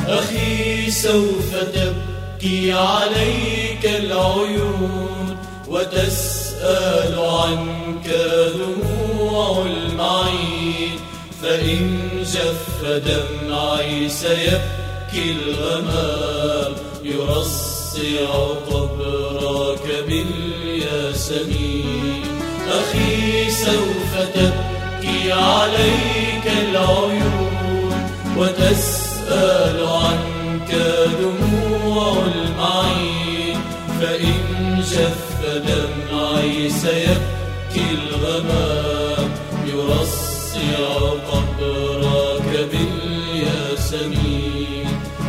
أخي سوف تبكي عليك العيون وتسأل عنك دموع المعين، فإن جف دمعي سيبكي الغمام يرصع قبرك بالياسمين. أخي سوف تبكي عليك العيون وتسأل عنك دموع المعين، فإن جف دمعي سيبكي الغمام يرصع قبرك بالياسمين.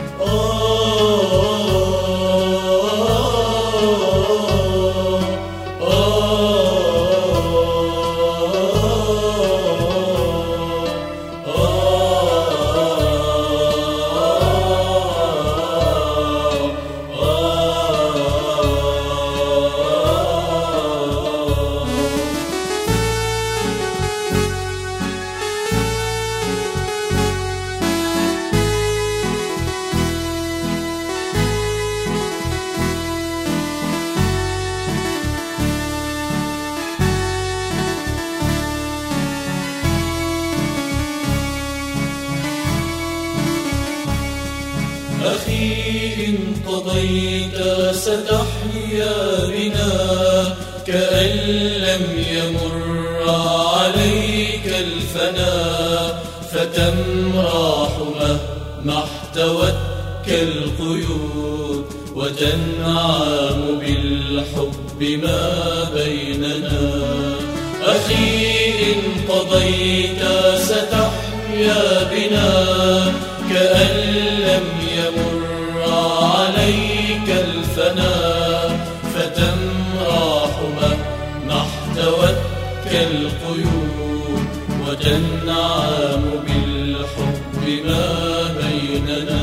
أخي إن قضيت ستحيا بنا كأن لم يمر عليك الفناء، فتمرح مهما احتوتك القيود وتنعم بالحب ما بيننا. أخي إن قضيت ستحيا بنا كأن لم يمر عليك الفناء، فتمرح مهما احتوتك القيود وتنعم بالحب ما بيننا.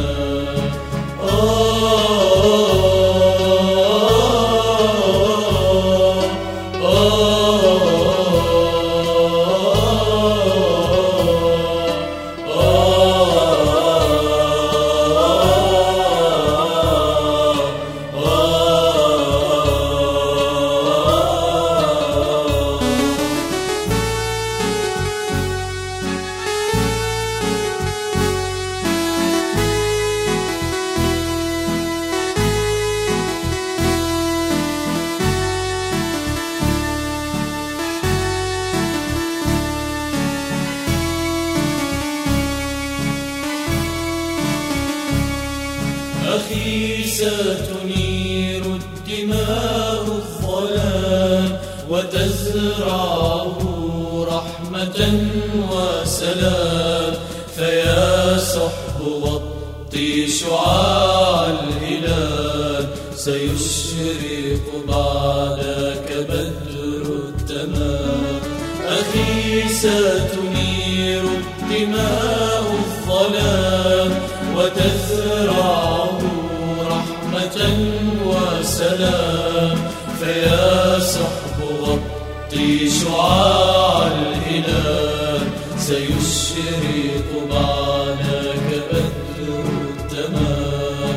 أخي ستنير الدماء الظلام وتزرعه رحمة وسلام، فيا صحب وطي شعاع الهلال سيشرق بعدك بدر التمام. أخي ستنير الدماء الظلام وتزرعه رحمة وسلام، فيا صحب وطي شعاع الهلال سيشرق بعدك بدر التمام.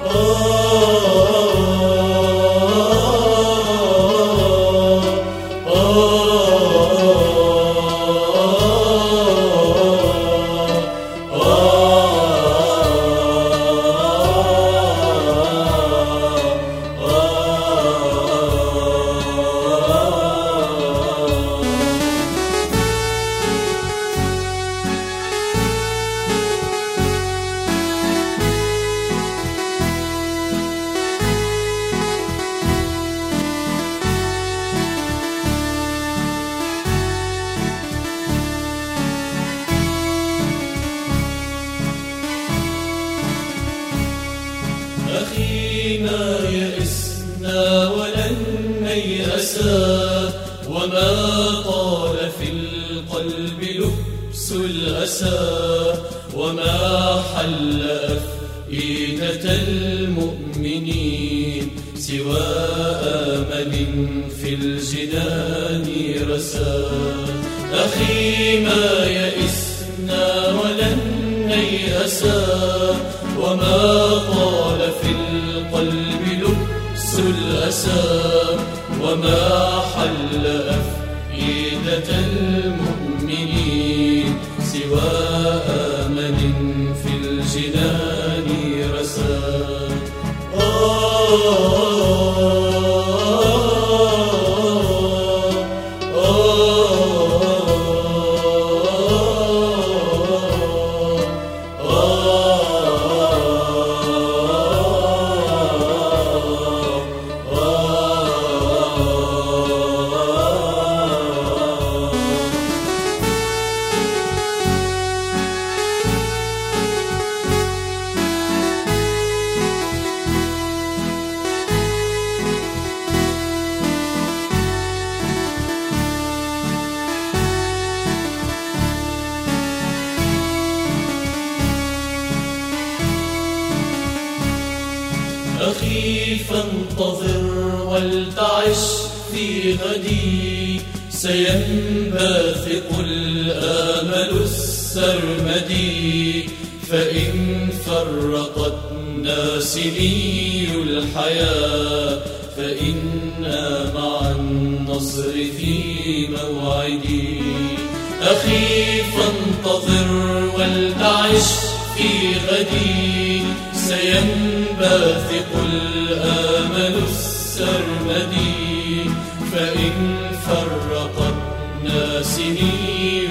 أخي ما يئسنا ولن نيأسا، وما طال في القلب لبس الأسى، وما حل أفئدة المؤمنين سوى آمل في الجنان رسى. أخي ما يئسنا ولن نيأسا، وما طال في القلب لبس الأسى، وما حل أفئدة المؤمنين سوى آمل في الجنان رسى. أخي فانتظر ولتعش في غدي، سينبثق الآمل السرمدي، فإن فرقتنا سني الحياة فإنا مع النصر في موعدي. أخي فانتظر ولتعش في غدي، سينبثق الآمل السرمدي، فإن فرقتنا سني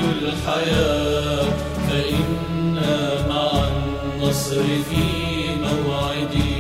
الحياة فإنا مع النصر في موعدي.